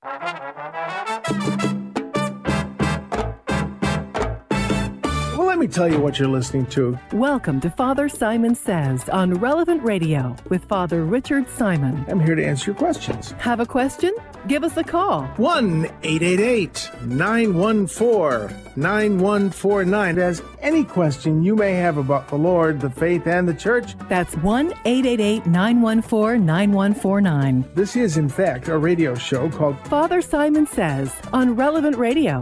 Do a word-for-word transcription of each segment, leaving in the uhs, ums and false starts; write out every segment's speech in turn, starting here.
Well, let me tell you what you're listening to. Welcome to Father Simon Says on Relevant Radio with Father Richard Simon. I'm here to answer your questions. Have a question? Give us a call. one eight eight eight, nine one four, nine one four nine. As any question you may have about the Lord, the faith, and the church. That's one eight eight eight, nine one four, nine one four nine. This is, in fact, a radio show called Father Simon Says on Relevant Radio.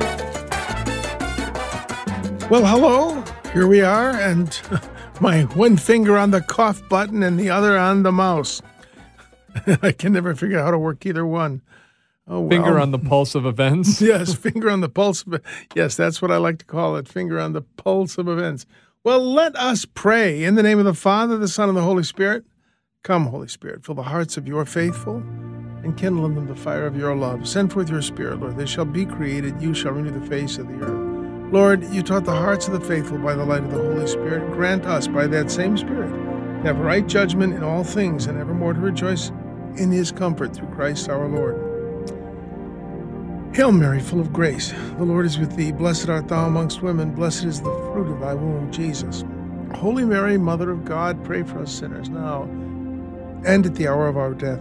Well, hello. Here we are, and my one finger on the cough button and the other on the mouse. I can never figure out how to work either one. Oh, well. Finger on the pulse of events. Yes, finger on the pulse of, yes, that's what I like to call it, finger on the pulse of events. Well, let us pray. In the name of the Father, the Son, and the Holy Spirit. Come, Holy Spirit, fill the hearts of your faithful and kindle in them the fire of your love. Send forth your Spirit, Lord. They shall be created. You shall renew the face of the earth. Lord, you taught the hearts of the faithful by the light of the Holy Spirit. Grant us by that same Spirit to have right judgment in all things and evermore to rejoice in his comfort through Christ our Lord. Hail Mary, full of grace, the Lord is with thee. Blessed art thou amongst women. Blessed is the fruit of thy womb, Jesus. Holy Mary, Mother of God, pray for us sinners now and at the hour of our death.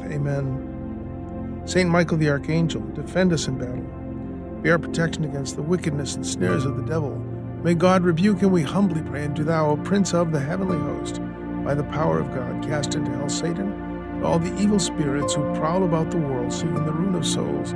Amen. Saint Michael the Archangel, defend us in battle. Be our protection against the wickedness and snares of the devil. May God rebuke him, we humbly pray. And do thou, O Prince of the heavenly host, by the power of God, cast into hell Satan and all the evil spirits who prowl about the world, seeking the ruin of souls.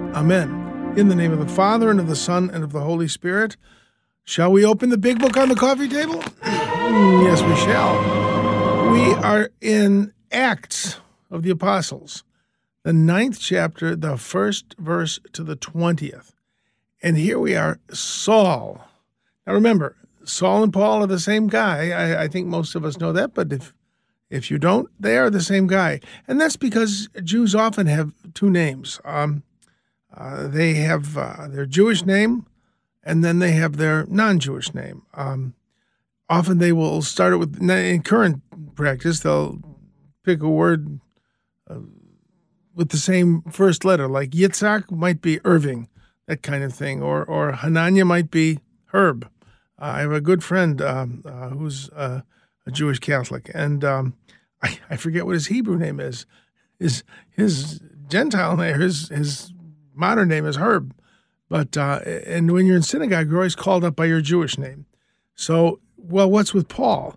Amen. In the name of the Father, and of the Son, and of the Holy Spirit. Shall we open the big book on the coffee table? Yes, we shall. We are in Acts of the Apostles, the ninth chapter, the first verse to the twentieth. And here we are, Saul. Now remember, Saul and Paul are the same guy. I, I think most of us know that, but if if you don't, they are the same guy. And that's because Jews often have two names. Um, uh, they have uh, their Jewish name, and then they have their non-Jewish name. Um, often they will start it with, in current practice, they'll pick a word uh, with the same first letter, like Yitzhak might be Irving, that kind of thing, or or Hananya might be Herb. Uh, I have a good friend um, uh, who's uh, a Jewish Catholic, and um, I, I forget what his Hebrew name is. His his Gentile name, his his modern name is Herb, but uh, and when you're in synagogue, you're always called up by your Jewish name. So, well, what's with Paul?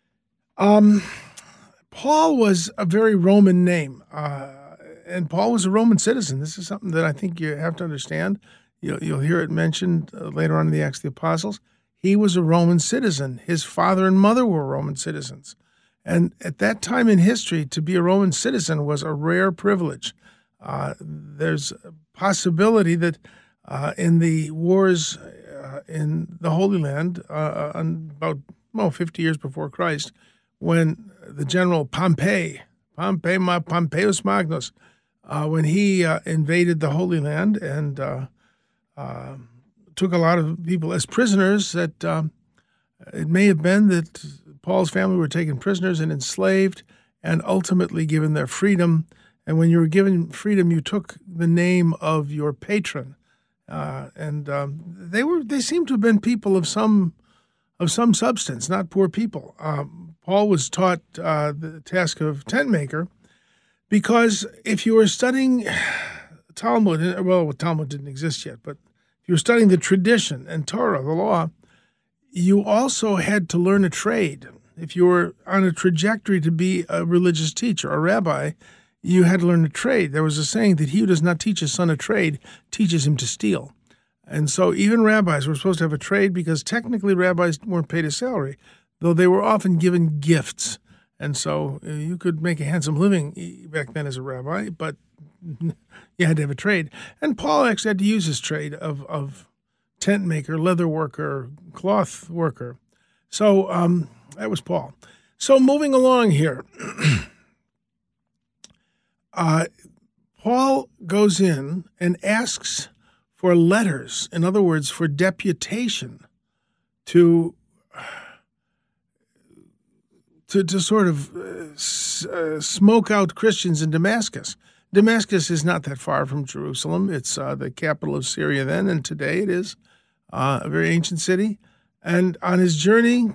Um, Paul was a very Roman name. Uh, And Paul was a Roman citizen. This is something that I think you have to understand. You'll, you'll hear it mentioned uh, later on in the Acts of the Apostles. He was a Roman citizen. His father and mother were Roman citizens. And at that time in history, to be a Roman citizen was a rare privilege. Uh, there's a possibility that uh, in the wars uh, in the Holy Land, uh, about well, fifty years before Christ, when the general Pompey, Pompey, Pompeius Magnus, Uh, when he uh, invaded the Holy Land and uh, uh, took a lot of people as prisoners, that um, it may have been that Paul's family were taken prisoners and enslaved and ultimately given their freedom. And when you were given freedom, you took the name of your patron. Uh, and um, they were they seemed to have been people of some of some substance, not poor people. Um, Paul was taught uh, the task of tent maker, because if you were studying Talmud, well, Talmud didn't exist yet, but if you were studying the tradition and Torah, the law, you also had to learn a trade. If you were on a trajectory to be a religious teacher, a rabbi, you had to learn a trade. There was a saying that he who does not teach his son a trade teaches him to steal. And so even rabbis were supposed to have a trade, because technically rabbis weren't paid a salary, though they were often given gifts. And so uh, you could make a handsome living back then as a rabbi, but you had to have a trade. And Paul actually had to use his trade of, of tent maker, leather worker, cloth worker. So um, that was Paul. So moving along here, uh, Paul goes in and asks for letters, in other words, for deputation to to, to sort of uh, s- uh, smoke out Christians in Damascus. Damascus is not that far from Jerusalem. It's uh, the capital of Syria then, and today it is uh, a very ancient city. And on his journey,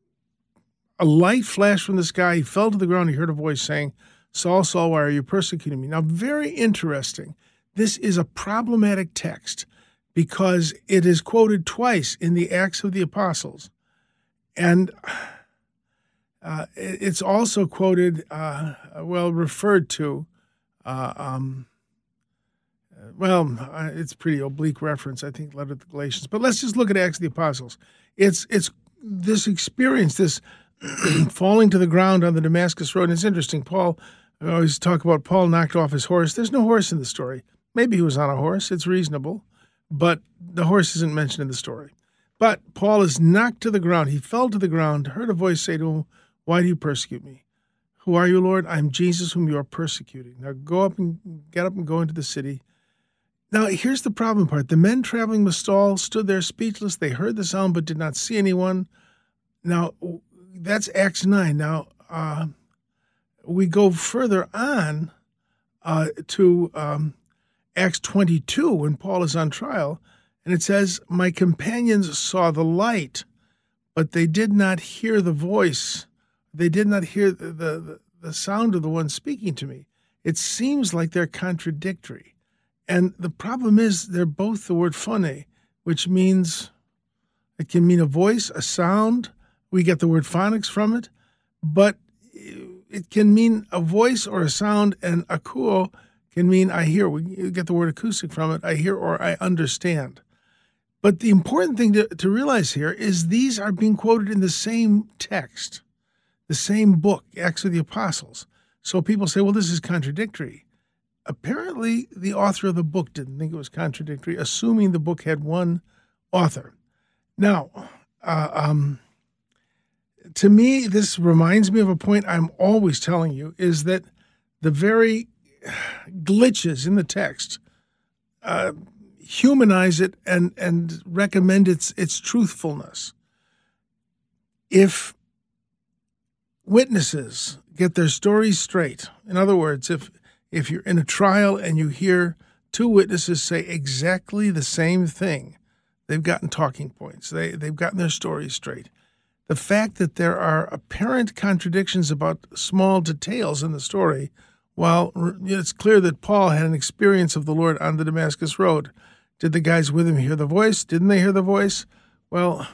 a light flashed from the sky. He fell to the ground. He heard a voice saying, Saul, Saul, why are you persecuting me? Now, very interesting. This is a problematic text because it is quoted twice in the Acts of the Apostles. And uh, it's also quoted, uh, well, referred to, uh, um, well, uh, it's a pretty oblique reference, I think, letter to the Galatians. But let's just look at Acts of the Apostles. It's, it's this experience, this falling to the ground on the Damascus Road. And it's interesting. Paul, I always talk about Paul knocked off his horse. There's no horse in the story. Maybe he was on a horse. It's reasonable. But the horse isn't mentioned in the story. But Paul is knocked to the ground. He fell to the ground, heard a voice say to him, why do you persecute me? Who are you, Lord? I'm Jesus whom you are persecuting. Now go up and get up and go into the city. Now, here's the problem part. The men traveling with Saul stood there speechless. They heard the sound but did not see anyone. Now, that's Acts nine. Now, uh, we go further on uh, to um, Acts twenty-two when Paul is on trial, and it says, my companions saw the light, but they did not hear the voice. They did not hear the, the, the sound of the one speaking to me. It seems like they're contradictory. And the problem is they're both the word phone, which means it can mean a voice, a sound. We get the word phonics from it, but it can mean a voice or a sound, and akuo can mean I hear. We get the word acoustic from it, I hear or I understand. But the important thing to, to realize here is these are being quoted in the same text, the same book, Acts of the Apostles. So people say, well, this is contradictory. Apparently, the author of the book didn't think it was contradictory, assuming the book had one author. Now, uh, um, to me, this reminds me of a point I'm always telling you, is that the very glitches in the text uh, humanize it and, and recommend its, its truthfulness. If witnesses get their stories straight, in other words, if if you're in a trial and you hear two witnesses say exactly the same thing, they've gotten talking points. They, they've gotten their stories straight. The fact that there are apparent contradictions about small details in the story, while it's clear that Paul had an experience of the Lord on the Damascus Road. Did the guys with him hear the voice? Didn't they hear the voice? Well,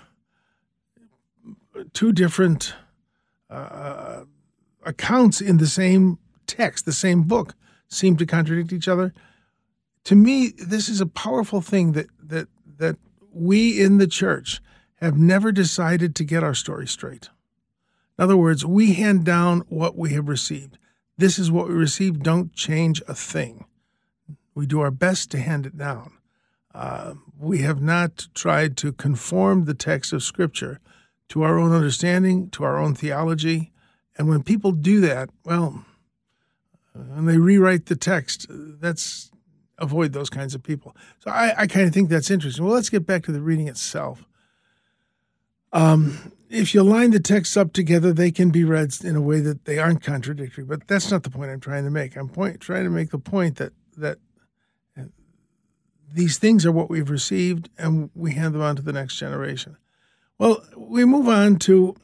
two different uh, accounts in the same text, the same book, seem to contradict each other. To me, this is a powerful thing that that that we in the church have never decided to get our story straight. In other words, we hand down what we have received. This is what we received. Don't change a thing. We do our best to hand it down. Uh, we have not tried to conform the text of Scripture to our own understanding, to our own theology. And when people do that, well, when they rewrite the text, that's avoid those kinds of people. So I, I kind of think that's interesting. Well, let's get back to the reading itself. Um, if you line the texts up together, they can be read in a way that they aren't contradictory. But that's not the point I'm trying to make. I'm point, trying to make the point that that these things are what we've received, and we hand them on to the next generation. Well, we move on to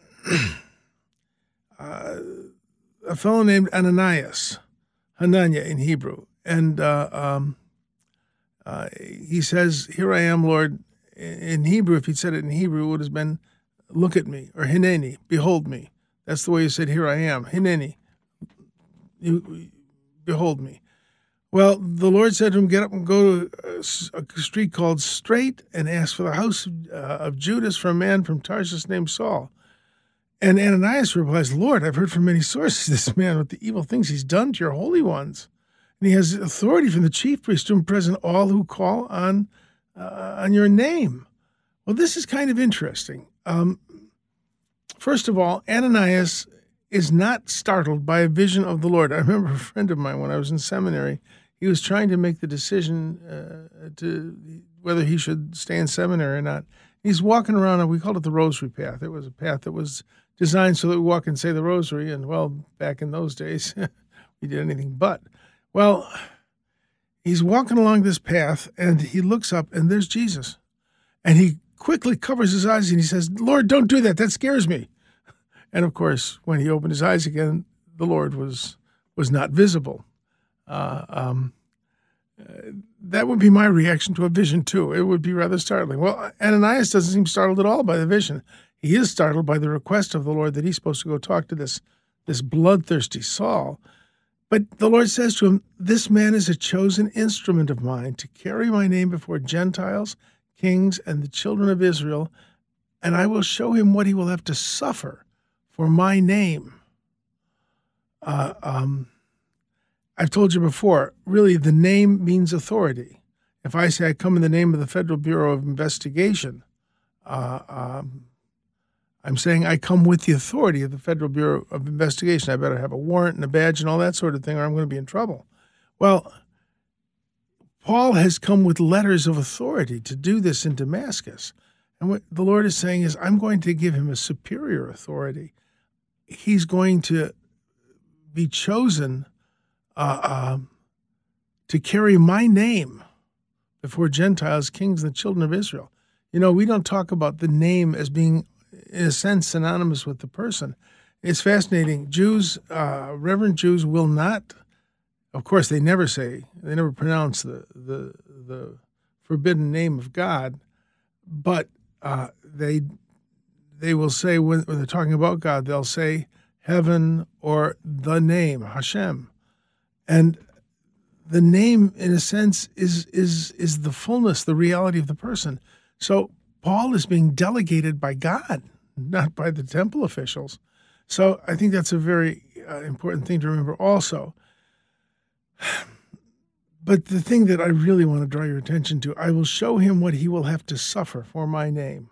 uh, a fellow named Ananias, Hananiah in Hebrew. And uh, um, uh, he says, here I am, Lord. In Hebrew, if he'd said it in Hebrew, it would have been, look at me, or hineni, behold me. That's the way he said, here I am, hineni, you, behold me. Well, the Lord said to him, get up and go to a street called Straight and ask for the house of, uh, of Judas for a man from Tarsus named Saul. And Ananias replies, Lord, I've heard from many sources this man with the evil things he's done to your holy ones. And he has authority from the chief priest to imprison all who call on uh, on your name. Well, this is kind of interesting. Um, first of all, Ananias is not startled by a vision of the Lord. I remember a friend of mine when I was in seminary, he was trying to make the decision uh, to whether he should stay in seminary or not. He's walking around, and we called it the rosary path. It was a path that was designed so that we walk and say the rosary, and well, back in those days, we did anything but. Well, he's walking along this path, and he looks up, and there's Jesus. And he quickly covers his eyes, and he says, Lord, don't do that. That scares me. And, of course, when he opened his eyes again, the Lord was was not visible. Uh, um, uh, that would be my reaction to a vision, too. It would be rather startling. Well, Ananias doesn't seem startled at all by the vision. He is startled by the request of the Lord that he's supposed to go talk to this, this bloodthirsty Saul. But the Lord says to him, this man is a chosen instrument of mine to carry my name before Gentiles, kings, and the children of Israel, and I will show him what he will have to suffer for my name. Uh, um, I've told you before, really, the name means authority. If I say I come in the name of the Federal Bureau of Investigation, uh, um, I'm saying I come with the authority of the Federal Bureau of Investigation. I better have a warrant and a badge and all that sort of thing, or I'm going to be in trouble. Well, Paul has come with letters of authority to do this in Damascus. And what the Lord is saying is, I'm going to give him a superior authority. He's going to be chosen uh, uh, to carry my name before Gentiles, kings, and the children of Israel. You know, we don't talk about the name as being, in a sense, synonymous with the person. It's fascinating. Jews, uh, Reverend Jews will not, of course, they never say, they never pronounce the the, the forbidden name of God, but uh, they they will say, when, when they're talking about God, they'll say heaven or the name, Hashem. And the name, in a sense, is is is the fullness, the reality of the person. So Paul is being delegated by God, not by the temple officials. So I think that's a very uh, important thing to remember also. But the thing that I really want to draw your attention to, I will show him what he will have to suffer for my name.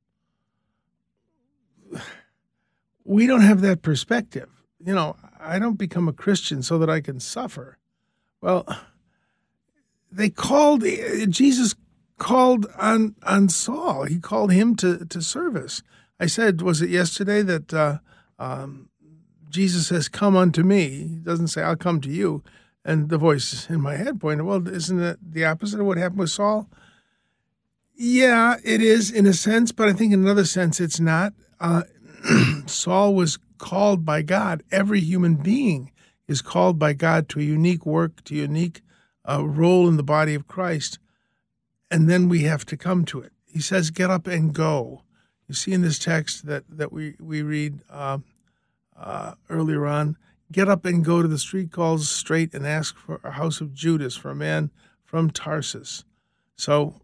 We don't have that perspective. You know, I don't become a Christian so that I can suffer. Well, they called, Jesus called on, on Saul. He called him to, to service. I said, was it yesterday that uh, um, Jesus says, come unto me? He doesn't say, I'll come to you. And the voice in my head pointed, well, isn't it the opposite of what happened with Saul? Yeah, it is in a sense, but I think in another sense it's not. Uh, Saul was called by God. Every human being is called by God to a unique work, to a unique uh, role in the body of Christ. And then we have to come to it. He says, get up and go. You see in this text that, that we, we read uh, uh, earlier on, get up and go to the street called Straight and ask for a house of Judas, for a man from Tarsus. So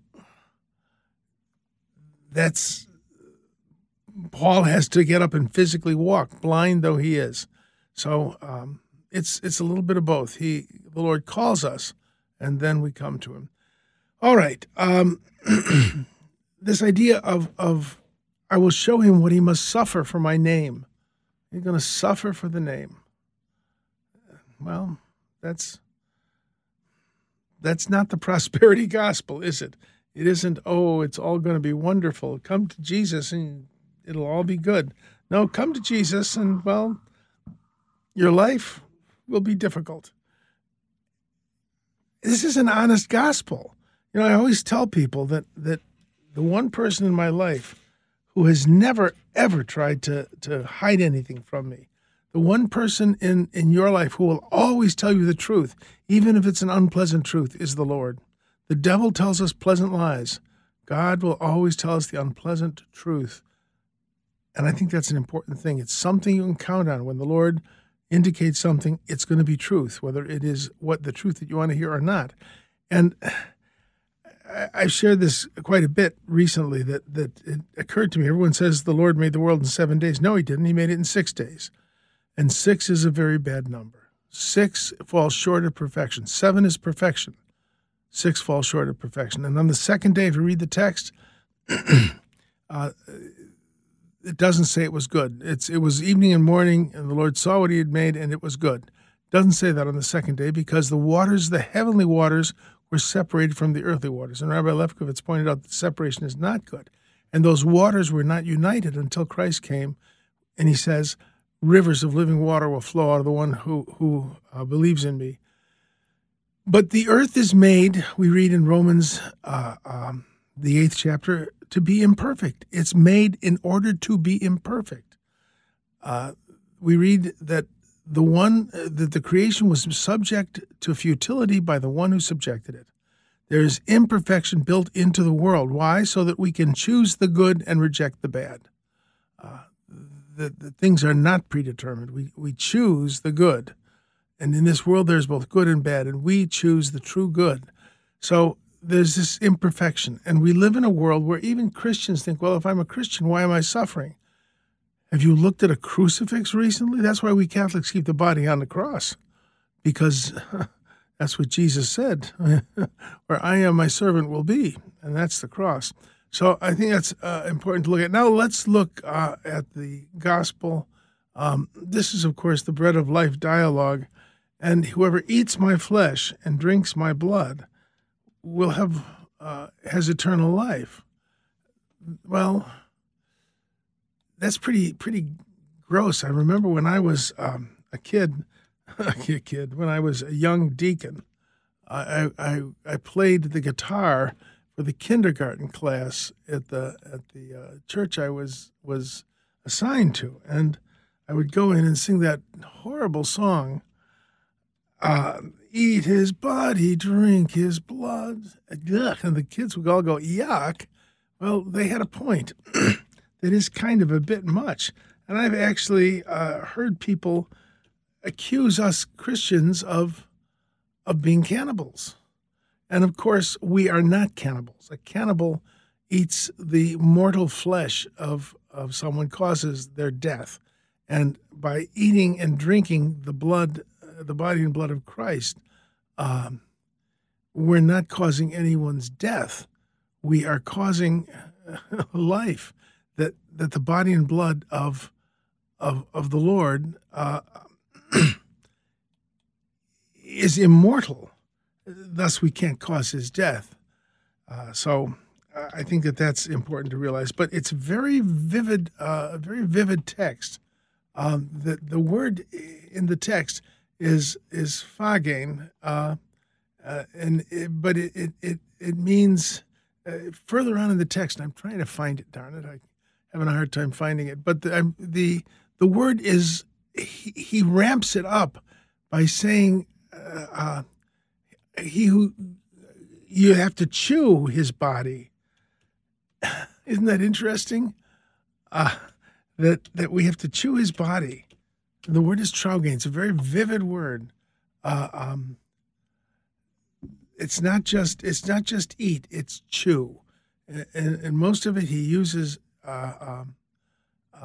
that's, Paul has to get up and physically walk, blind though he is. So um, it's it's a little bit of both. He, the Lord calls us, and then we come to him. All right. Um, this idea of, of I will show him what he must suffer for my name. You're going to suffer for the name. Well, that's that's not the prosperity gospel, is it? It isn't, oh, it's all going to be wonderful. Come to Jesus and it'll all be good. No, come to Jesus and, well, your life will be difficult. This is an honest gospel. You know, I always tell people that that the one person in my life who has never, ever tried to, to hide anything from me, the one person in, in your life who will always tell you the truth, even if it's an unpleasant truth, is the Lord. The devil tells us pleasant lies. God will always tell us the unpleasant truth. And I think that's an important thing. It's something you can count on. When the Lord indicates something, it's going to be truth, whether it is what the truth that you want to hear or not. And I've shared this quite a bit recently, that, that it occurred to me. Everyone says the Lord made the world in seven days. No, he didn't. He made it in six days. And six is a very bad number. Six falls short of perfection. Seven is perfection. Six falls short of perfection. And on the second day, if you read the text, uh, it doesn't say it was good. It's It was evening and morning, and the Lord saw what he had made, and it was good. It doesn't say that on the second day, because the waters, the heavenly waters, were separated from the earthly waters. And Rabbi Lefkowitz pointed out that separation is not good. And those waters were not united until Christ came. And he says, rivers of living water will flow out of the one who, who uh, believes in me. But the earth is made, we read in Romans, uh, um, the eighth chapter, to be imperfect. It's made in order to be imperfect. Uh, we read that the one uh, that the creation was subject to futility by the one who subjected it. There is imperfection built into the world. Why? So that we can choose the good and reject the bad. Uh, the, the things are not predetermined. We we choose the good. And in this world, there's both good and bad, and we choose the true good. So there's this imperfection. And we live in a world where even Christians think, well, if I'm a Christian, why am I suffering? Have you looked at a crucifix recently? That's why we Catholics keep the body on the cross, because that's what Jesus said, where I am, my servant will be, and that's the cross. So I think that's uh, important to look at. Now let's look uh, at the gospel. Um, this is, of course, the bread of life dialogue. And whoever eats my flesh and drinks my blood will have uh, has eternal life. Well, that's pretty pretty gross. I remember when I was um, a kid, a kid, when I was a young deacon, I, I I played the guitar for the kindergarten class at the at the uh, church I was was assigned to, and I would go in and sing that horrible song. Uh, eat his body, drink his blood. Yuck. And the kids would all go, yuck. Well, they had a point. That is kind of a bit much. And I've actually uh, heard people accuse us Christians of, of being cannibals. And of course, we are not cannibals. A cannibal eats the mortal flesh of, of someone, causes their death. And by eating and drinking the blood, the body and blood of Christ, um, we're not causing anyone's death. We are causing life. That that the body and blood of of of the Lord uh, is immortal. Thus, we can't cause his death. Uh, so, I think that that's important to realize. But it's very vivid, uh, very vivid text. Um, the the word in the text is is phagein, uh, uh, and it, but it it it, it means uh, further on in the text. I'm trying to find it. Darn it, I'm having a hard time finding it. But the um, the the word is he, he ramps it up by saying uh, uh, he who you have to chew his body. Isn't that interesting? Uh, that that we have to chew his body. The word is traugein. It's a very vivid word. Uh, um, it's not just it's not just eat. It's chew, and, and most of it he uses. Uh, um, uh,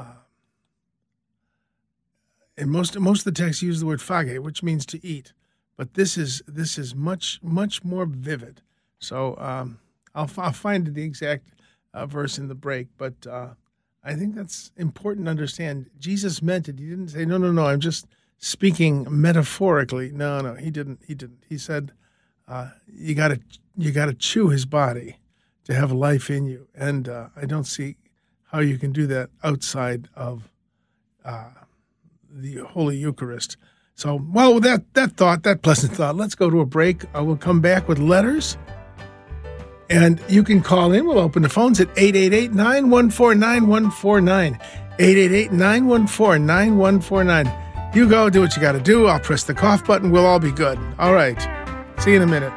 and most most of the texts use the word phage, which means to eat. But this is this is much much more vivid. So um, I'll I'll find the exact uh, verse in the break, but. Uh, I think that's important to understand. Jesus meant it. He didn't say, no, no, no, I'm just speaking metaphorically. No, no, he didn't. He didn't. He said, uh, you got to you got to chew his body to have life in you. And uh, I don't see how you can do that outside of uh, the Holy Eucharist. So, well, with that, that thought, that pleasant thought, let's go to a break. I will come back with letters. And you can call in. We'll open the phones at eight eight eight, nine one four, nine one four nine. eight eight eight, nine one four, nine one four nine. You go, do what you got to do. I'll press the cough button. We'll all be good. All right. See you in a minute.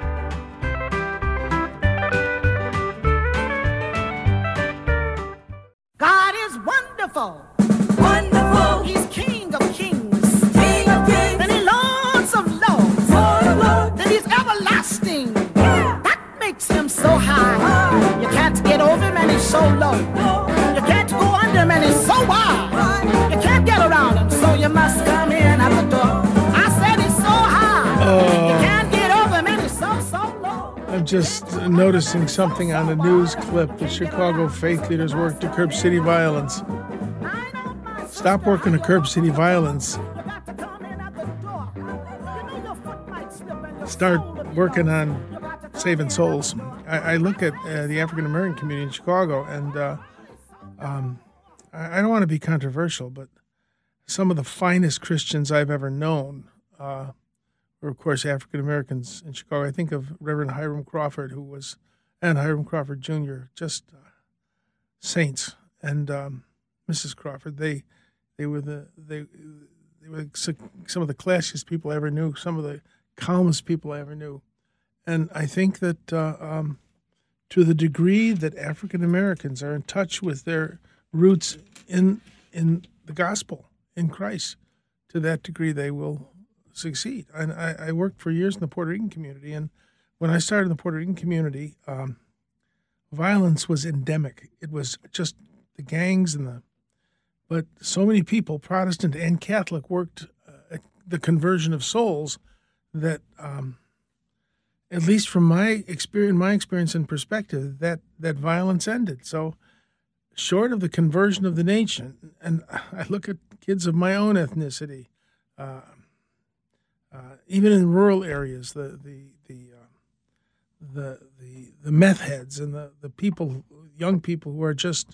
God is wonderful. Wonderful. He's King of kings. King of kings. And He's Lords of lords. Lord of lords. And He's everlasting. Yeah. That makes Him so high. Oh. You can't get over Him and He's so low. No. You can't go under Him and He's so wide. Right. You can't get around Him, so you must come in at the door. I said He's so high. Oh. You can't get over Him and He's so, so low. I'm just noticing something on a news clip. The Chicago faith leaders work to curb city violence. Stop working to curb city violence. Start working on saving souls. I, I look at uh, the African American community in Chicago, and uh, um, I, I don't want to be controversial, but some of the finest Christians I've ever known uh, were, of course, African Americans in Chicago. I think of Reverend Hiram Crawford, who was, and Hiram Crawford Junior, just uh, saints, and um, Missus Crawford. They they were the they they were some of the classiest people I ever knew, some of the calmest people I ever knew, and I think that uh, um, to the degree that African Americans are in touch with their roots in in the gospel, in Christ, to that degree they will succeed. And I, I worked for years in the Puerto Rican community, and when I started in the Puerto Rican community, um, violence was endemic. It was just the gangs and the, but so many people, Protestant and Catholic, worked uh, at the conversion of souls that, um, at least from my experience, my experience and perspective, that that violence ended. So, short of the conversion of the nation, and I look at kids of my own ethnicity, uh, uh, even in rural areas, the the the uh, the the the meth heads and the the people, young people who are just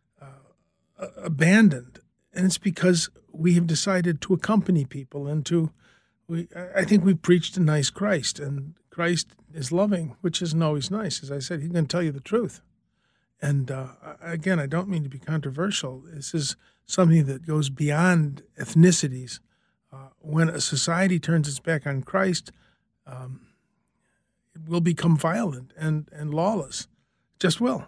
uh, abandoned, and it's because we have decided to accompany people and to. We I think we've preached a nice Christ, and Christ is loving, which isn't always nice. As I said, he's going to tell you the truth. And uh, again, I don't mean to be controversial. This is something that goes beyond ethnicities. Uh, when a society turns its back on Christ, um, it will become violent and, and lawless. Just will.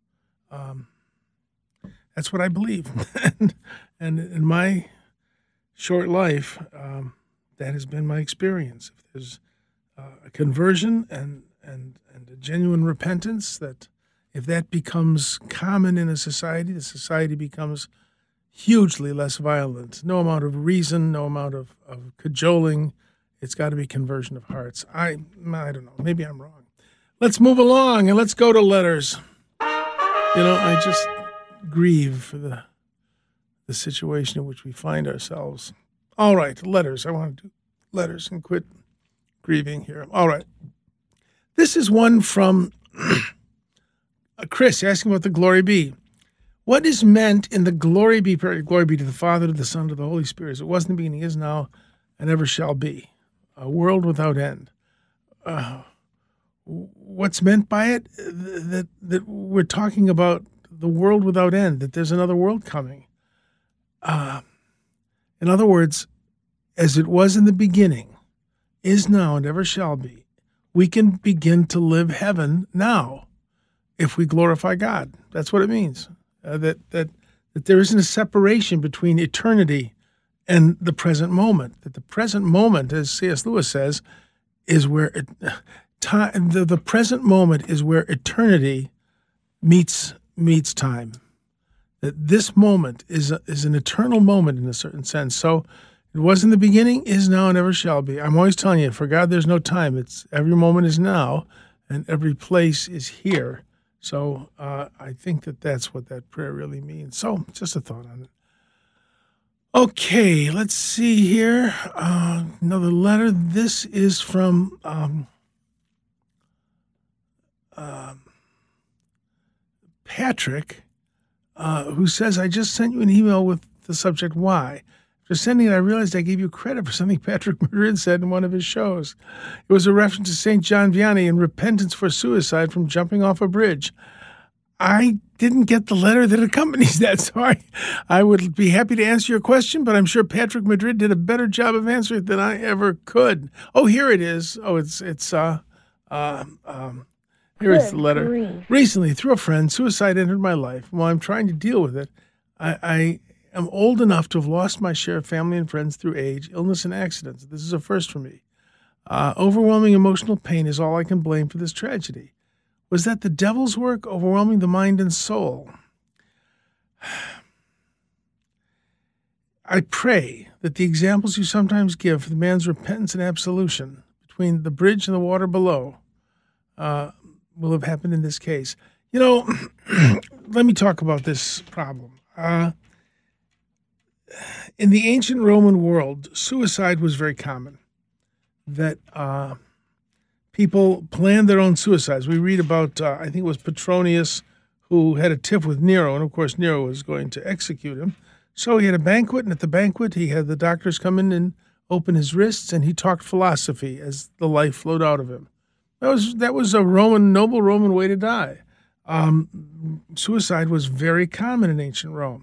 Um, that's what I believe. and, and in my short life, um, that has been my experience. If there's uh, a conversion and, and, and a genuine repentance, that if that becomes common in a society, the society becomes hugely less violent. No amount of reason, no amount of, of cajoling. It's got to be conversion of hearts. I I don't know. Maybe I'm wrong. Let's move along and let's go to letters. You know, I just grieve for the the situation in which we find ourselves. All right, letters. I want to do letters and quit grieving here. All right. This is one from Chris asking about the glory be. What is meant in the glory be, glory be to the Father, to the Son, to the Holy Spirit, as it was in the beginning, is now, and ever shall be, a world without end. Uh, what's meant by it? That, that we're talking about the world without end, that there's another world coming. Uh, in other words, as it was in the beginning, is now, and ever shall be, we can begin to live heaven now if we glorify God. That's what it means. Uh, that, that that there isn't a separation between eternity and the present moment. That the present moment, as C S Lewis says, is where it, time. The, the present moment is where eternity meets meets time. That this moment is a, is an eternal moment in a certain sense. So it was in the beginning, is now, and ever shall be. I'm always telling you, for God, there's no time. It's every moment is now, and every place is here. So uh, I think that that's what that prayer really means. So just a thought on it. Okay, let's see here. Uh, another letter. This is from um, uh, Patrick, uh, who says, I just sent you an email with the subject, why? After sending it, I realized I gave you credit for something Patrick Madrid said in one of his shows. It was a reference to Saint John Vianney and repentance for suicide from jumping off a bridge. I didn't get the letter that accompanies that, so I, I would be happy to answer your question, but I'm sure Patrick Madrid did a better job of answering it than I ever could. Oh, here it is. Oh, it's, it's, uh, uh um, here is the letter. Grief. Recently, through a friend, suicide entered my life. While I'm trying to deal with it, I, I I'm old enough to have lost my share of family and friends through age, illness, and accidents. This is a first for me. Uh, overwhelming emotional pain is all I can blame for this tragedy. Was that the devil's work, overwhelming the mind and soul? I pray that the examples you sometimes give for the man's repentance and absolution between the bridge and the water below uh, will have happened in this case. You know, let me talk about this problem. Uh, In the ancient Roman world, suicide was very common. That uh, people planned their own suicides. We read about, uh, I think it was Petronius, who had a tiff with Nero, and of course Nero was going to execute him. So he had a banquet, and at the banquet he had the doctors come in and opened his wrists, and he talked philosophy as the life flowed out of him. That was that was a Roman, noble Roman way to die. Um, suicide was very common in ancient Rome.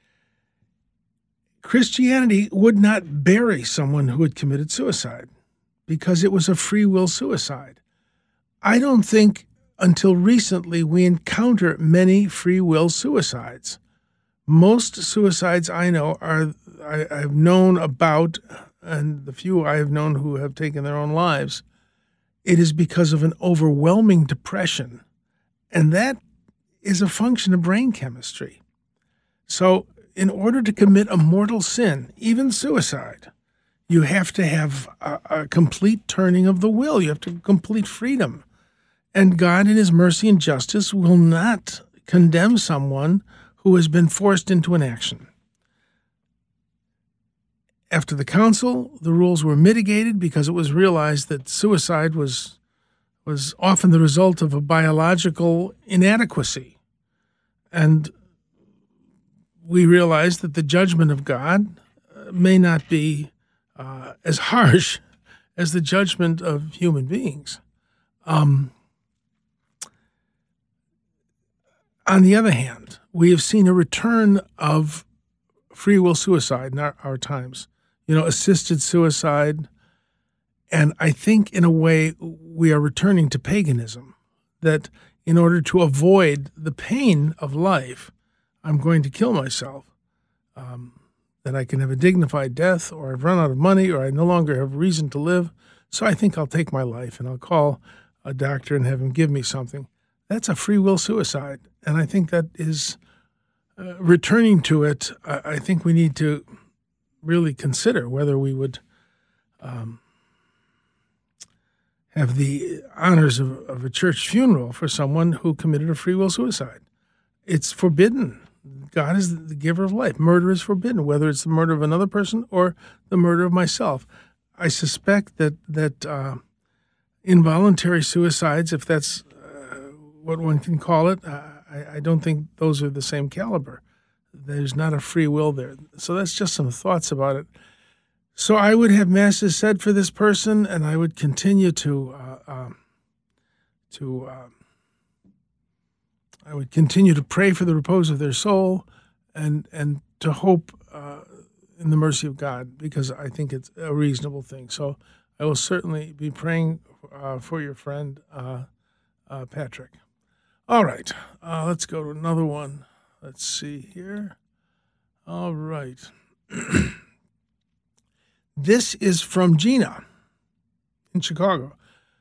Christianity would not bury someone who had committed suicide because it was a free will suicide. I don't think until recently we encounter many free will suicides. Most suicides I know are I, I've known about, and the few I have known who have taken their own lives, it is because of an overwhelming depression. And that is a function of brain chemistry. So in order to commit a mortal sin, even suicide, you have to have a, a complete turning of the will. You have to have complete freedom. And God, in his mercy and justice, will not condemn someone who has been forced into an action. After the council, the rules were mitigated because it was realized that suicide was, was often the result of a biological inadequacy. And we realized that the judgment of God may not be uh, as harsh as the judgment of human beings. Um, on the other hand, we have seen a return of free will suicide in our, our times, you know, assisted suicide. And I think in a way we are returning to paganism, that in order to avoid the pain of life, I'm going to kill myself, um, that I can have a dignified death, or I've run out of money, or I no longer have reason to live. So I think I'll take my life and I'll call a doctor and have him give me something. That's a free will suicide. And I think that is uh, returning to it. I, I think we need to really consider whether we would um, have the honors of, of a church funeral for someone who committed a free will suicide. It's forbidden. God is the giver of life. Murder is forbidden, whether it's the murder of another person or the murder of myself. I suspect that that uh, involuntary suicides, if that's uh, what one can call it, uh, I, I don't think those are the same caliber. There's not a free will there. So that's just some thoughts about it. So I would have masses said for this person, and I would continue to uh, um, to. Uh, I would continue to pray for the repose of their soul, and and to hope uh, in the mercy of God, because I think it's a reasonable thing. So I will certainly be praying uh, for your friend, uh, uh, Patrick. All right, uh, let's go to another one. Let's see here. All right. This is from Gina in Chicago.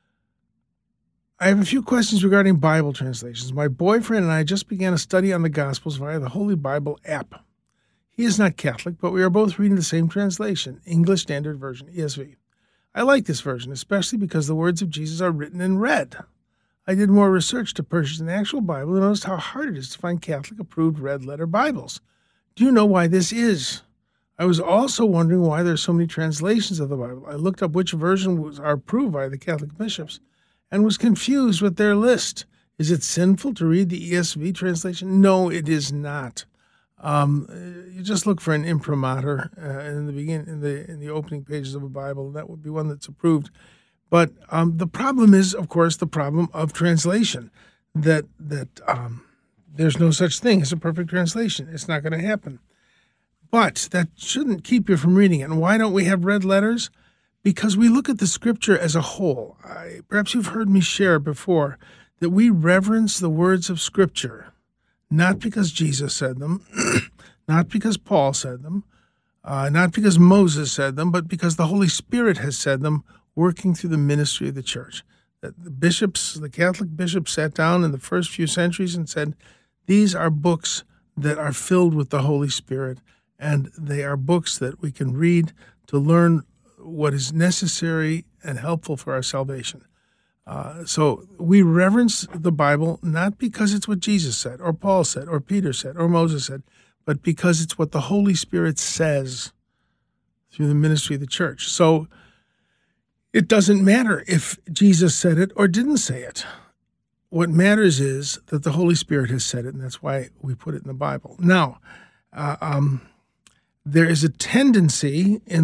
I have a few questions regarding Bible translations. My boyfriend and I just began a study on the Gospels via the Holy Bible app. He is not Catholic, but we are both reading the same translation, English Standard Version, E S V. I like this version, especially because the words of Jesus are written in red. I did more research to purchase an actual Bible and noticed how hard it is to find Catholic-approved red-letter Bibles. Do you know why this is? I was also wondering why there are so many translations of the Bible. I looked up which versions are approved by the Catholic bishops and was confused with their list. Is it sinful to read the E S V translation? No, it is not. Um, you just look for an imprimatur uh, in the begin in the in the opening pages of a Bible. That would be one that's approved. But um, the problem is, of course, the problem of translation. That that um, there's no such thing as a perfect translation. It's not going to happen. But that shouldn't keep you from reading it. And why don't we have red letters? Because we look at the Scripture as a whole. I, perhaps you've heard me share before that we reverence the words of Scripture, not because Jesus said them, not because Paul said them, uh, not because Moses said them, but because the Holy Spirit has said them, working through the ministry of the church. That the bishops, the Catholic bishops, sat down in the first few centuries and said, these are books that are filled with the Holy Spirit, and they are books that we can read to learn what is necessary and helpful for our salvation. Uh, so we reverence the Bible not because it's what Jesus said, or Paul said, or Peter said, or Moses said, but because it's what the Holy Spirit says through the ministry of the church. So it doesn't matter if Jesus said it or didn't say it. What matters is that the Holy Spirit has said it, and that's why we put it in the Bible. Now, uh, um, there is a tendency in the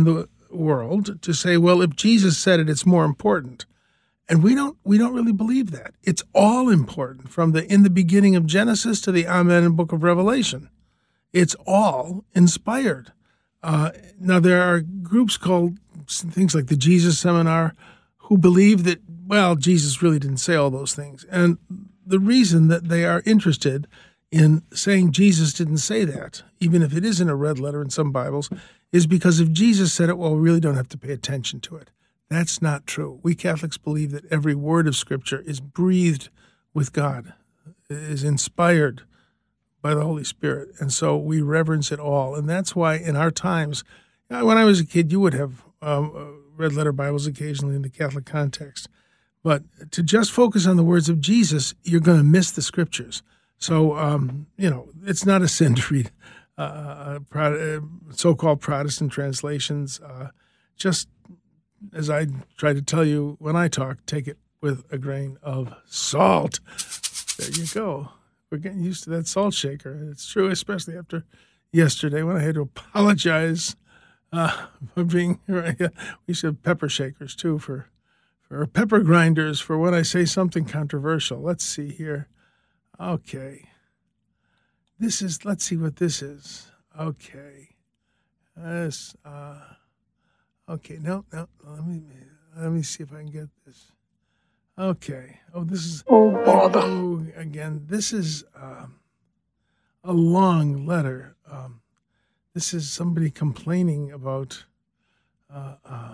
world to say, well, if Jesus said it, it's more important. And we don't we don't really believe that. It's all important, from the in the beginning of Genesis to the Amen in Book of Revelation. It's all inspired. Uh, now, there are groups called things like the Jesus Seminar who believe that, well, Jesus really didn't say all those things. And the reason that they are interested in saying Jesus didn't say that, even if it is in a red letter in some Bibles, is because if Jesus said it, well, we really don't have to pay attention to it. That's not true. We Catholics believe that every word of Scripture is breathed with God, is inspired by the Holy Spirit, and so we reverence it all. And that's why in our times, when I was a kid, you would have um, red letter Bibles occasionally in the Catholic context. But to just focus on the words of Jesus, you're going to miss the Scriptures. So, um, you know, it's not a sin to read uh, uh, so-called Protestant translations. Uh, just as I try to tell you when I talk, take it with a grain of salt. There you go. We're getting used to that salt shaker. And it's true, especially after yesterday when I had to apologize uh, for being, we should have pepper shakers too, for, for pepper grinders for when I say something controversial. Let's see here. Okay. This is, let's see what this is. Okay. This, uh, okay, no, no, let me, let me see if I can get this. Okay. Oh, this is, oh, bother. Oh, again, this is um, a long letter. Um, this is somebody complaining about, uh, uh,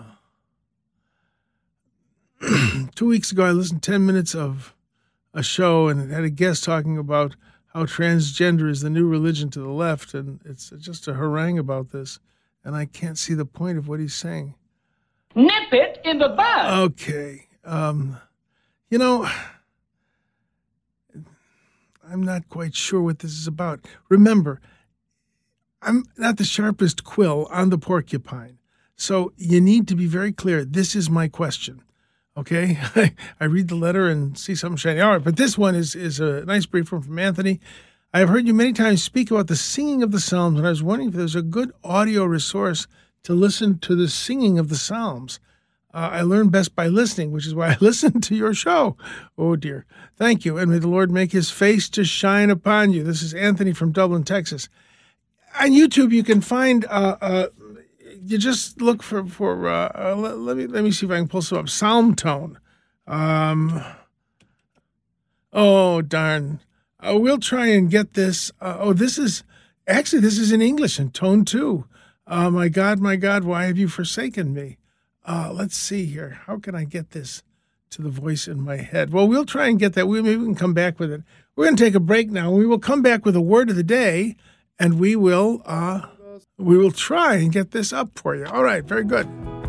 two weeks ago, I listened to ten minutes of a show, and it had a guest talking about how transgender is the new religion to the left, and it's just a harangue about this, and I can't see the point of what he's saying. Nip it in the bud. Okay. Um, you know, I'm not quite sure what this is about. Remember, I'm not the sharpest quill on the porcupine, so you need to be very clear. This is my question. Okay, I read the letter and see something shiny. All right, but this one is is a nice brief from, from Anthony. I have heard you many times speak about the singing of the Psalms, and I was wondering if there's a good audio resource to listen to the singing of the Psalms. Uh, I learn best by listening, which is why I listen to your show. Oh, dear. Thank you, and may the Lord make his face to shine upon you. This is Anthony from Dublin, Texas. On YouTube, you can find... Uh, uh, You just look for for. Uh, uh, let, let me let me see if I can pull some up. Psalm tone. Um, oh darn! Uh, we'll try and get this. Uh, oh, this is actually this is in English in tone two. Uh, my God, my God, why have you forsaken me? Uh, let's see here. How can I get this to the voice in my head? Well, we'll try and get that. We maybe we can come back with it. We're going to take a break now. We will come back with a word of the day, and we will. Uh, We will try and get this up for you. All right, very good.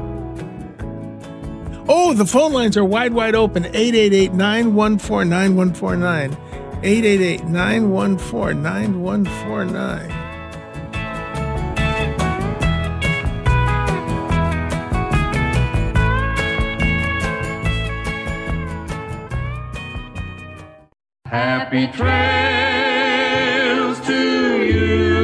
Oh, the phone lines are wide, wide open. eight eight eight, nine one four, nine one four nine. eight eight eight, nine one four, nine one four nine. Happy trails to you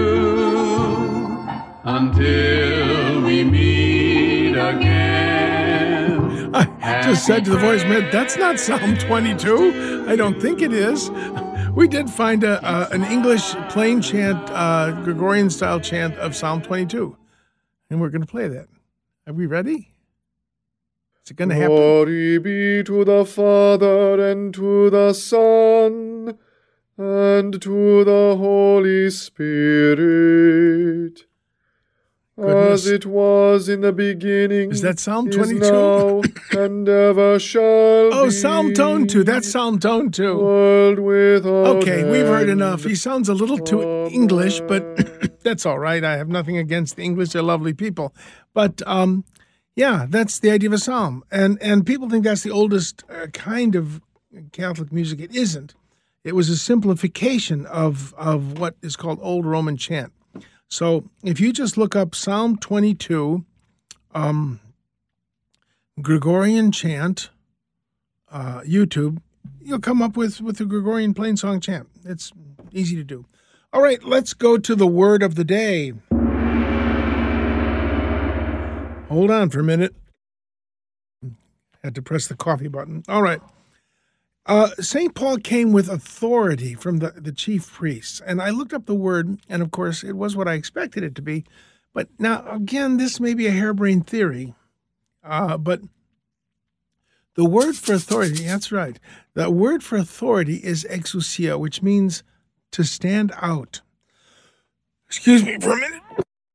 until we meet again. I just said to the voice, man, that's not Psalm twenty-two. I don't think it is. We did find a, a, an English plain chant, uh, Gregorian-style chant of Psalm twenty-two, and we're going to play that. Are we ready? Is it going to happen? Glory be to the Father, and to the Son, and to the Holy Spirit, Goodness. as it was in the beginning, Is that Psalm is twenty-two? now, and ever shall Oh, be. Psalm tone two. That's Psalm tone two. World without Okay, we've heard end. enough. He sounds a little too English, but that's all right. I have nothing against the English. They're lovely people. But, um, yeah, that's the idea of a psalm. And and people think that's the oldest uh, kind of Catholic music. It isn't. It was a simplification of, of what is called Old Roman chant. So if you just look up Psalm twenty-two, um, Gregorian chant, uh, YouTube, you'll come up with, with the Gregorian plain song chant. It's easy to do. All right, let's go to the word of the day. Hold on for a minute. Had to press the coffee button. All right. Uh, Saint Paul came with authority from the, the chief priests. And I looked up the word, and of course, it was what I expected it to be. But now, again, this may be a harebrained theory, uh, but the word for authority, that's right. The word for authority is exousia, which means to stand out. Excuse me for a minute.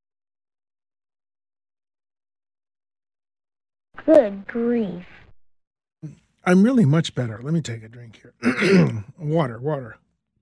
Good grief. I'm really much better. Let me take a drink here. water, water.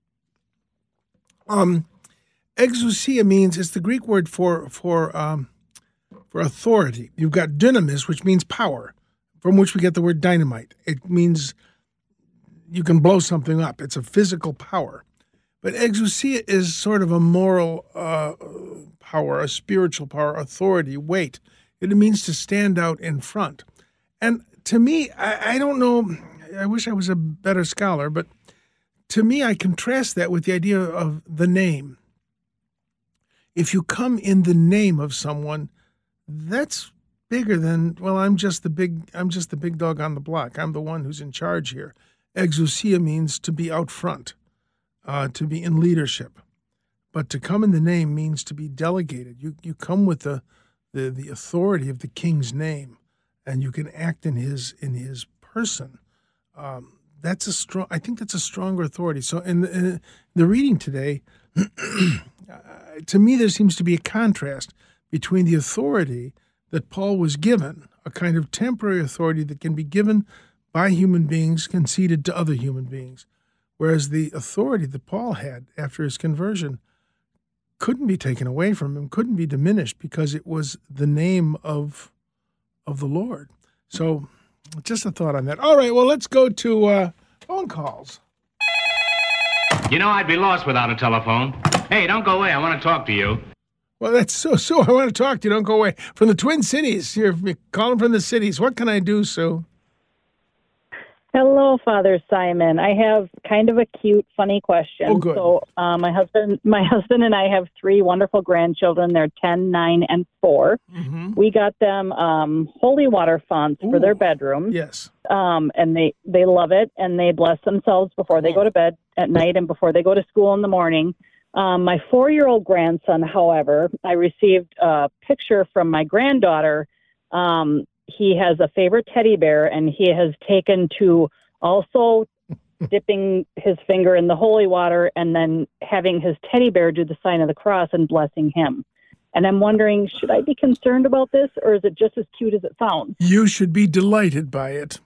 Um, exousia means, it's the Greek word for for um, for authority. You've got dynamis, which means power, from which we get the word dynamite. It means you can blow something up. It's a physical power. But exousia is sort of a moral uh, power, a spiritual power, authority, weight. It means to stand out in front. And to me, I, I don't know, I wish I was a better scholar, but to me, I contrast that with the idea of the name. If you come in the name of someone, that's bigger than, well, I'm just the big, I'm just the big dog on the block. I'm the one who's in charge here. Exousia means to be out front, uh, to be in leadership. But to come in the name means to be delegated. You you come with the the, the authority of the king's name, and you can act in his in his person. Um, that's a strong. I think that's a stronger authority. So in the, in the reading today, to me, there seems to be a contrast between the authority that Paul was given, a kind of temporary authority that can be given by human beings, conceded to other human beings, whereas the authority that Paul had after his conversion couldn't be taken away from him, couldn't be diminished, because it was the name of of the Lord. So just a thought on that. All right, well, let's go to uh, phone calls. You know, I'd be lost without a telephone. Hey, don't go away. I want to talk to you. Well, that's so, Sue, I want to talk to you. Don't go away. From the Twin Cities. You're calling from the cities. What can I do, Sue? Hello, Father Simon. I have kind of a cute, funny question. Oh, good. So, uh, my husband, my husband and I have three wonderful grandchildren. They're ten, nine, and four. Mm-hmm. We got them um, holy water fonts Ooh, for their bedroom. Yes. Um, and they, they love it, and they bless themselves before they go to bed at night and before they go to school in the morning. Um, my four-year-old grandson, however, I received a picture from my granddaughter. Um, he has a favorite teddy bear, and he has taken to also dipping his finger in the holy water and then having his teddy bear do the sign of the cross and blessing him. And I'm wondering, should I be concerned about this, or is it just as cute as it sounds? You should be delighted by it.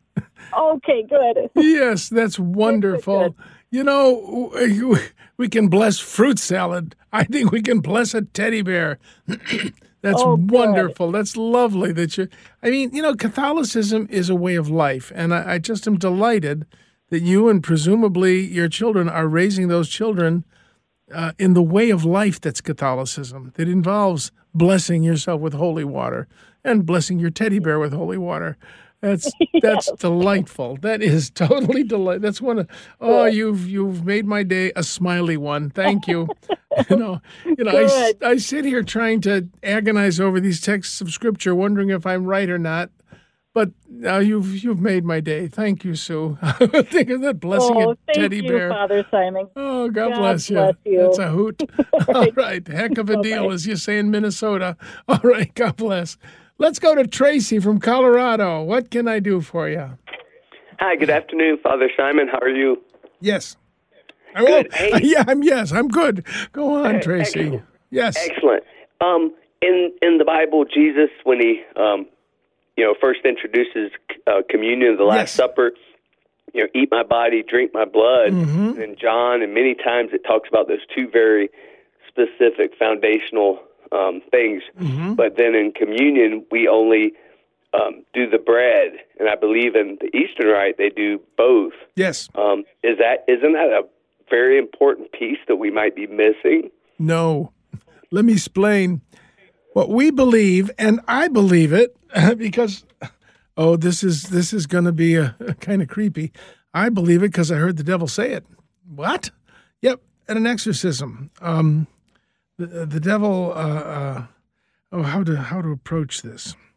Okay, good. Yes, that's wonderful. Good, good. You know, we can bless fruit salad. I think we can bless a teddy bear. That's Oh, wonderful. That's lovely that you, I mean, you know, Catholicism is a way of life. And I, I just am delighted that you and presumably your children are raising those children uh, in the way of life that's Catholicism, that involves blessing yourself with holy water and blessing your teddy bear with holy water. That's that's Yes. delightful. That is totally delightful. That's one of oh, you've you've made my day a smiley one. Thank you. you know, you know, I, s- Good. I sit here trying to agonize over these texts of scripture, wondering if I'm right or not. But now you've you've made my day. Thank you, Sue. Think of that blessing Oh, a thank teddy you, bear. Father Simon. Oh, God, God bless, you. bless you. That's a hoot. All right, heck of a deal, Bye-bye. as you say in Minnesota. All right, God bless. Let's go to Tracy from Colorado. What can I do for you? Hi, good afternoon, Father Simon. How are you? Yes. Good. Oh, Hey. yeah, I'm yes, I'm good. Go on, Eh, Tracy. excellent. Yes. Excellent. Um, in in the Bible, Jesus, when he um, you know first introduces uh, communion, the Last Yes. Supper, you know, eat my body, drink my blood. Mhm. And in John, and many times it talks about those two very specific foundational um, things. Mhm. But then in communion, we only um, do the bread, and I believe in the Eastern Rite they do both. Yes. Um, is that isn't that a very important piece that we might be missing? No. Let me explain what we believe, and I believe it because oh, this is this is going to be a, a kind of creepy. I believe it because I heard the devil say it. What? Yep, at an exorcism. Um, the the devil. Uh, uh, oh, how to how to approach this?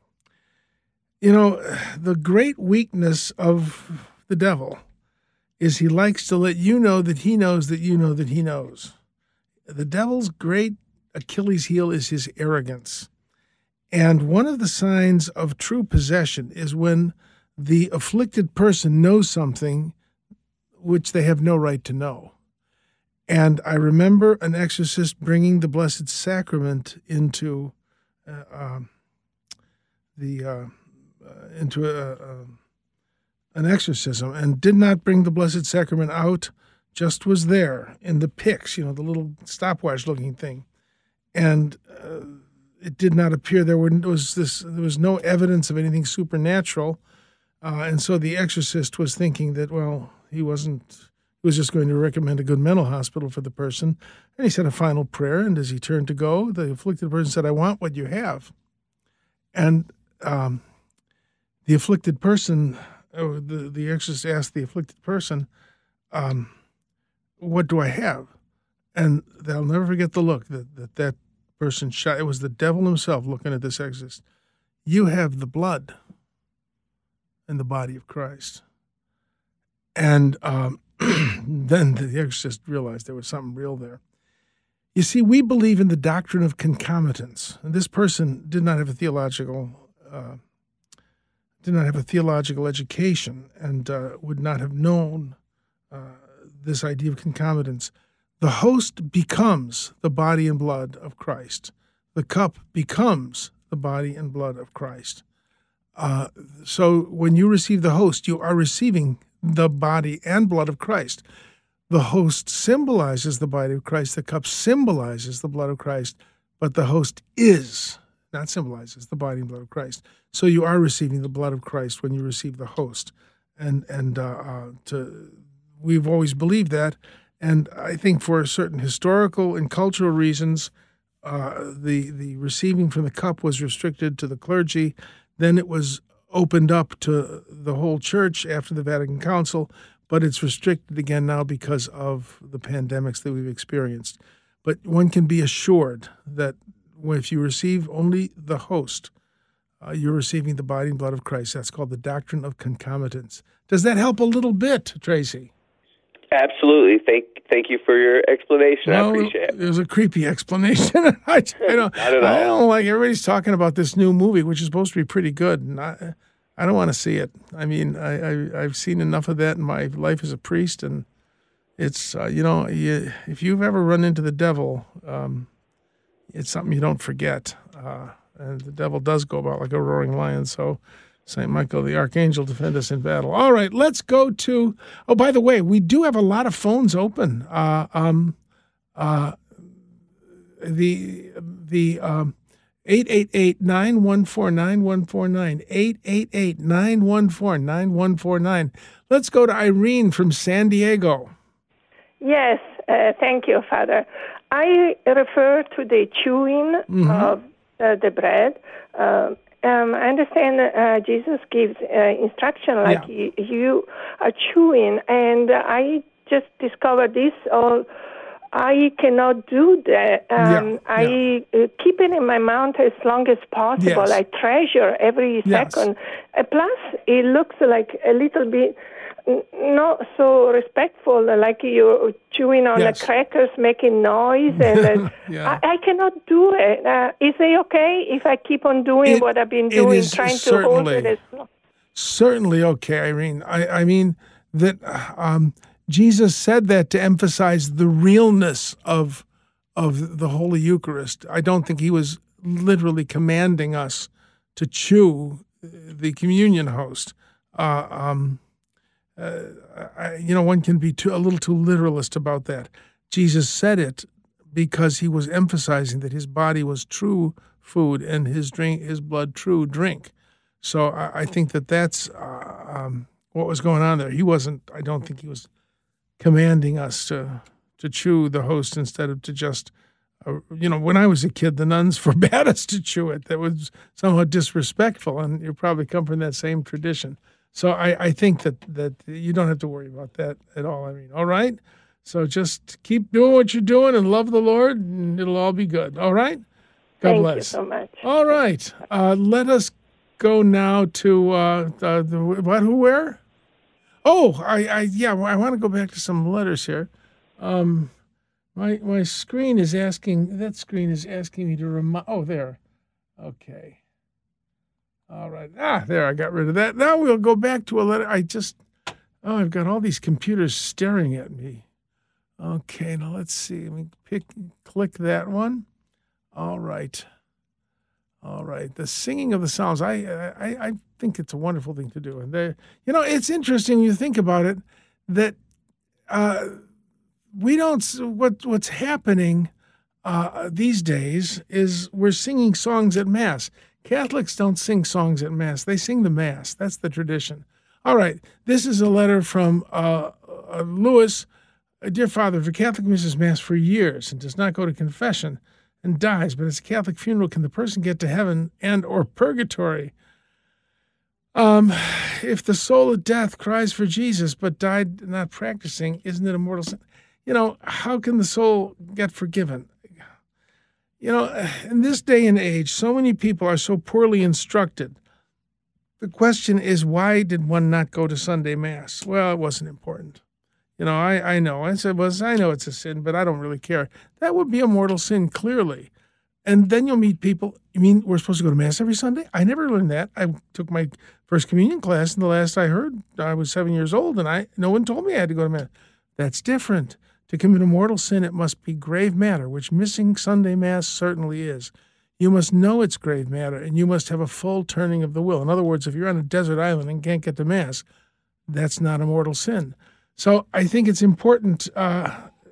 You know, the great weakness of the devil is he likes to let you know that he knows that you know that he knows. The devil's great Achilles heel is his arrogance. And one of the signs of true possession is when the afflicted person knows something which they have no right to know. And I remember an exorcist bringing the Blessed Sacrament into uh, um, the uh, uh, into a, a, an exorcism, and did not bring the Blessed Sacrament out, just was there in the pyx, you know, the little stopwatch-looking thing, and uh, it did not appear there were, was this. There was no evidence of anything supernatural, uh, and so the exorcist was thinking that, well, he wasn't. He was just going to recommend a good mental hospital for the person, and he said a final prayer. And as he turned to go, the afflicted person said, "I want what you have," and um, the afflicted person, oh, the the exorcist asked the afflicted person, um, "What do I have?" And they'll never forget the look that that that person shot. It was the devil himself looking at this exorcist. "You have the blood and the body of Christ." And um, then the exorcist realized there was something real there. You see, we believe in the doctrine of concomitance. And this person did not have a theological, uh, did not have a theological education, and uh, would not have known uh, this idea of concomitance. The host becomes the body and blood of Christ. The cup becomes the body and blood of Christ. Uh, so when you receive the host, you are receiving the body and blood of Christ. The host symbolizes the body of Christ. The cup symbolizes the blood of Christ, but the host is, not symbolizes, the body and blood of Christ. So you are receiving the blood of Christ when you receive the host. And and uh, uh, to, we've always believed that. And I think for certain historical and cultural reasons, uh, the, the receiving from the cup was restricted to the clergy. Then it was opened up to the whole church after the Vatican Council, but it's restricted again now because of the pandemics that we've experienced. But one can be assured that if you receive only the host, uh, you're receiving the body and blood of Christ. That's called the doctrine of concomitance. Does that help a little bit, Tracy? Absolutely. Thank thank you for your explanation. Well, I appreciate it. It was a creepy explanation. I, I, don't, Not at all. I don't like, everybody's talking about this new movie, which is supposed to be pretty good. And I, I don't want to see it. I mean, I, I, I've seen enough of that in my life as a priest. And it's, uh, you know, you, if you've ever run into the devil, um, it's something you don't forget. Uh, and the devil does go about like a roaring lion. So Saint Michael the Archangel defend us in battle. All right, let's go to, oh, by the way, we do have a lot of phones open. Uh, um, uh, the the um, eight eight eight, nine one four, nine one four nine, eight eight eight, nine one four, nine one four nine. Let's go to Irene from San Diego. Yes, uh, thank you, Father. I refer to the chewing mm-hmm. of uh, the bread. Uh, Um, I understand uh, Jesus gives uh, instruction like yeah. you, you are chewing, and I just discovered this. Or I cannot do that. Um, yeah. I yeah. Uh, keep it in my mouth as long as possible. Yes. I treasure every yes. second. Uh, plus, it looks like a little bit not so respectful, like you're chewing on yes. the crackers, making noise, and uh, yeah. I, I cannot do it. Uh, is it okay if I keep on doing it, what I've been doing, trying to hold it as long? Certainly okay, Irene. I, I mean, that um, Jesus said that to emphasize the realness of of the Holy Eucharist. I don't think he was literally commanding us to chew the communion host. Uh, um Uh, I, you know, one can be too, a little too literalist about that. Jesus said it because he was emphasizing that his body was true food and his drink, his blood, true drink. So I, I think that that's uh, um, what was going on there. He wasn't. I don't think he was commanding us to to chew the host instead of to just. Uh, you know, when I was a kid, the nuns forbade us to chew it. That was somewhat disrespectful, and you probably come from that same tradition. So I, I think that, that you don't have to worry about that at all. I mean, all right? So just keep doing what you're doing and love the Lord, and it'll all be good. All right? God Thank bless. you so much. All right. Uh, let us go now to uh, the, the what, who, where? Oh, I, I yeah, I want to go back to some letters here. Um, my my screen is asking. That screen is asking me to remind. Oh, there. Okay. All right. Ah, there. I got rid of that. Now we'll go back to a letter. I just. Oh, I've got all these computers staring at me. Okay. Now let's see. Let me pick. Click that one. All right. All right. The singing of the Psalms. I I, I think it's a wonderful thing to do. And they, you know, it's interesting when you think about it that uh, we don't. What what's happening uh, these days is we're singing songs at Mass. Catholics don't sing songs at Mass. They sing the Mass. That's the tradition. All right. This is a letter from uh, uh, Louis. Dear Father, if a Catholic misses Mass for years and does not go to confession and dies, but it's a Catholic funeral, can the person get to heaven and or purgatory? Um, if the soul at death cries for Jesus but died not practicing, isn't it a mortal sin? You know, how can the soul get forgiven? You know, in this day and age, so many people are so poorly instructed. The question is, why did one not go to Sunday Mass? Well, it wasn't important. You know, I, I know. I said, well, I know it's a sin, but I don't really care. That would be a mortal sin, clearly. And then you'll meet people. You mean we're supposed to go to Mass every Sunday? I never learned that. I took my first communion class, and the last I heard, I was seven years old, and I no one told me I had to go to Mass. That's different. To commit a mortal sin, it must be grave matter, which missing Sunday Mass certainly is. You must know it's grave matter, and you must have a full turning of the will. In other words, if you're on a desert island and can't get to Mass, that's not a mortal sin. So I think it's important uh,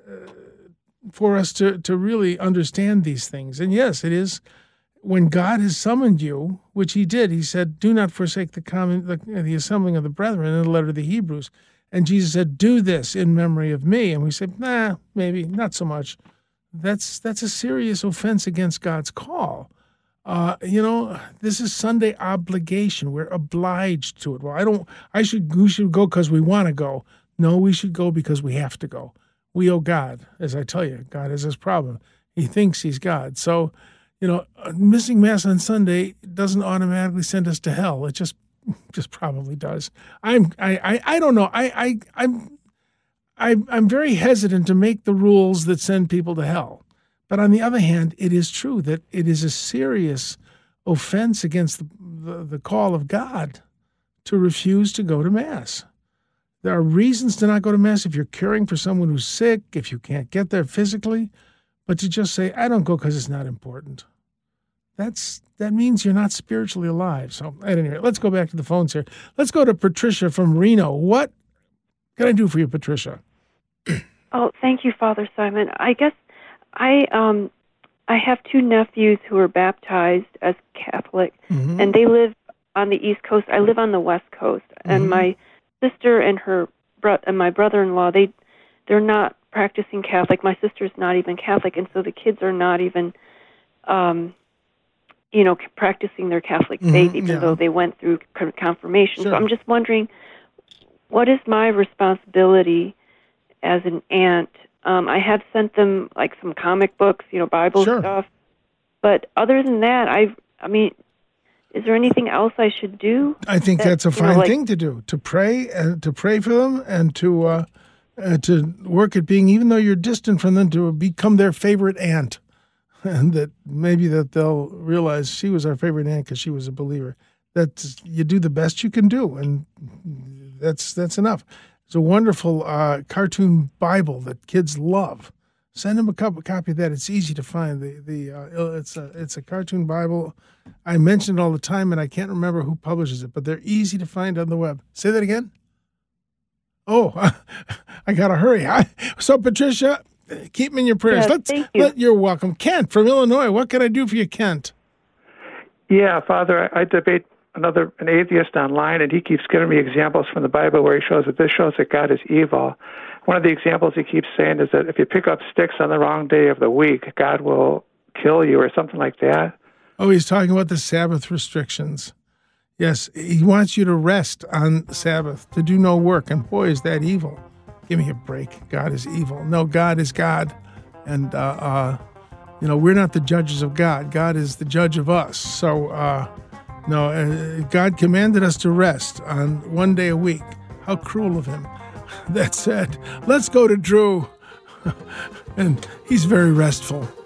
for us to, to really understand these things. And yes, it is when God has summoned you, which he did. He said, do not forsake the, common, the, the assembling of the brethren in the letter to the Hebrews. And Jesus said, do this in memory of me. And we said, nah, maybe not so much. That's that's a serious offense against God's call. Uh, you know, this is Sunday obligation. We're obliged to it. Well, I don't, I should, we should go because we want to go. No, we should go because we have to go. We owe God, as I tell you, God has this problem. He thinks he's God. So, you know, missing Mass on Sunday doesn't automatically send us to hell. It just just probably does. I'm I, I, I don't know. I, I I'm I I'm very hesitant to make the rules that send people to hell. But on the other hand, it is true that it is a serious offense against the, the, the call of God to refuse to go to Mass. There are reasons to not go to Mass if you're caring for someone who's sick, if you can't get there physically, but to just say, I don't go because it's not important. That's that means you're not spiritually alive. So at any rate, let's go back to the phones here. Let's go to Patricia from Reno. What can I do for you, Patricia? Oh, thank you, Father Simon. I guess I um I have two nephews who are baptized as Catholic, mm-hmm. and they live on the East Coast. I live on the West Coast, mm-hmm. and my sister and her bro- and my brother-in-law, they they're not practicing Catholic. My sister's not even Catholic, and so the kids are not even um you know, practicing their Catholic faith, mm-hmm, even yeah. though they went through confirmation. Sure. So I'm just wondering, what is my responsibility as an aunt? Um, I have sent them like some comic books, you know, Bible sure. stuff. But other than that, I, I mean, is there anything else I should do? I think that, that's a fine know, like, thing to do, to pray and to pray for them and to uh, uh, to work at being, even though you're distant from them, to become their favorite aunt. And that maybe that they'll realize she was our favorite aunt because she was a believer. That you do the best you can do, and that's that's enough. It's a wonderful uh, cartoon Bible that kids love. Send them a copy of that. It's easy to find. The the uh, it's a it's a cartoon Bible. I mention it all the time, and I can't remember who publishes it, but they're easy to find on the web. Say that again. Oh, I gotta hurry. So Patricia. Keep them in your prayers. Yes, Let's, thank you. Let, you're welcome. Kent from Illinois. What can I do for you, Kent? Yeah, Father, I, I debate another an atheist online, and he keeps giving me examples from the Bible where he shows that this shows that God is evil. One of the examples he keeps saying is that if you pick up sticks on the wrong day of the week, God will kill you or something like that. Oh, he's talking about the Sabbath restrictions. Yes, he wants you to rest on Sabbath, to do no work, and boy, is that evil. Give me a break. God is evil. No, God is God. And, uh, uh, you know, we're not the judges of God. God is the judge of us. So, uh, No, uh, God commanded us to rest on one day a week. How cruel of him. That said, let's go to Drew. And he's very restful.